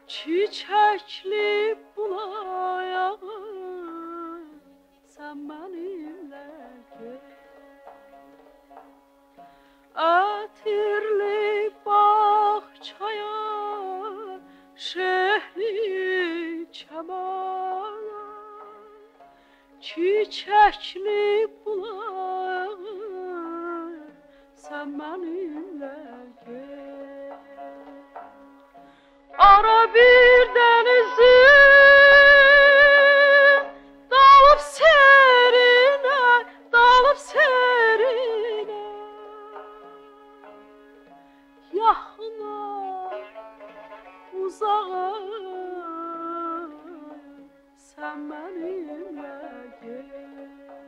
Çiçekli bulayağı sen benimle gel. Ətirli bağçaya, şehli çəmana, çiçekli bulayağı sen benimle gel. Ara bir denizin dalıp serine, dalıp serine, yaxına uzağa sen benimle gel.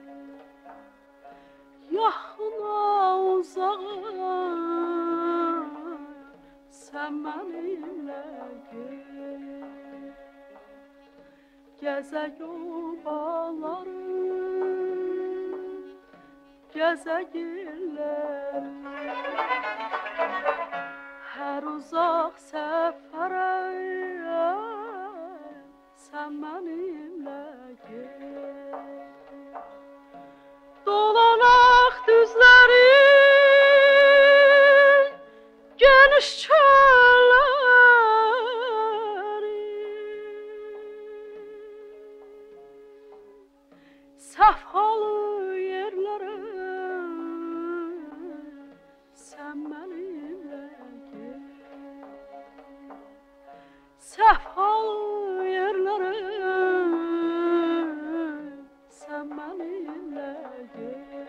Yaxına uzağa sen benimle gel. Gezek obaları, gezek illeri, her uzak sefere sen benimle gel. Dolanak düzleri, geniş çölleri, safhalı yerlere sen benimle gel. Safhalı yerlere sen benimle gel.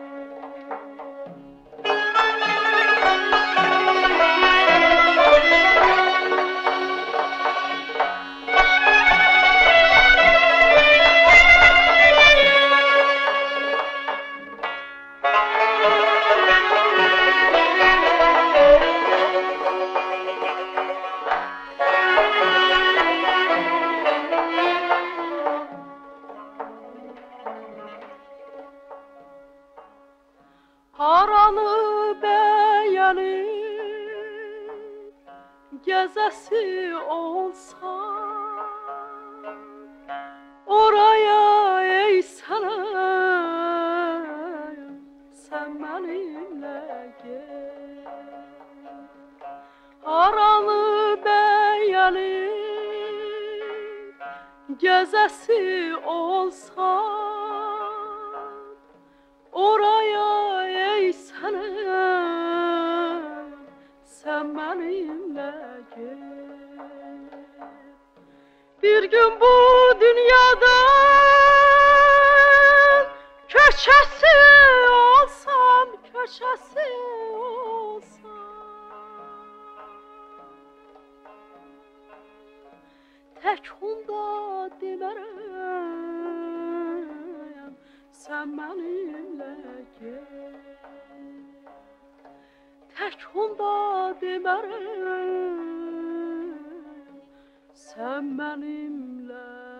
Haranı beğenip gezesi olsa, oraya ey senem sen benimle gel. Haranı beğenip gezesi olsa, oraya ey senem sen benimle gel. Bir gün bu dünyadan köşesi olsam, köşesi olsam, tek onda demerem sen benimle gel. Tek onda demerem sen benimle